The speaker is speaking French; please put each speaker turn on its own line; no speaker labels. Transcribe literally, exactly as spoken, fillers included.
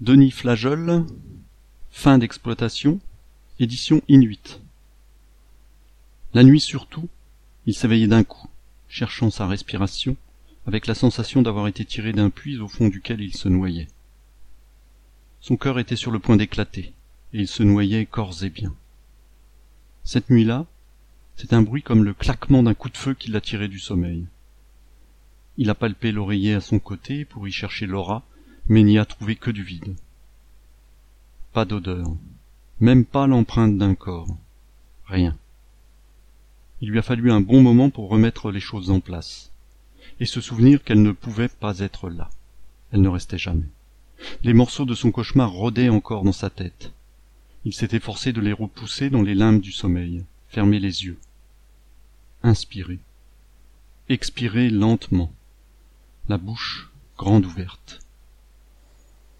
Denis Flageol, Fin d'exploitation, édition Inuit. La nuit surtout, il s'éveillait d'un coup, cherchant sa respiration, avec la sensation d'avoir été tiré d'un puits au fond duquel il se noyait. Son cœur était sur le point d'éclater, et il se noyait corps et biens. Cette nuit-là, c'est un bruit comme le claquement d'un coup de feu qui l'a tiré du sommeil. Il a palpé l'oreiller à son côté pour y chercher Laura, mais n'y a trouvé que du vide. Pas d'odeur, même pas l'empreinte d'un corps, rien. Il lui a fallu un bon moment pour remettre les choses en place, et se souvenir qu'elle ne pouvait pas être là. Elle ne restait jamais. Les morceaux de son cauchemar rôdaient encore dans sa tête. Il s'était forcé de les repousser dans les limbes du sommeil, fermer les yeux, inspirer, expirer lentement, la bouche grande ouverte.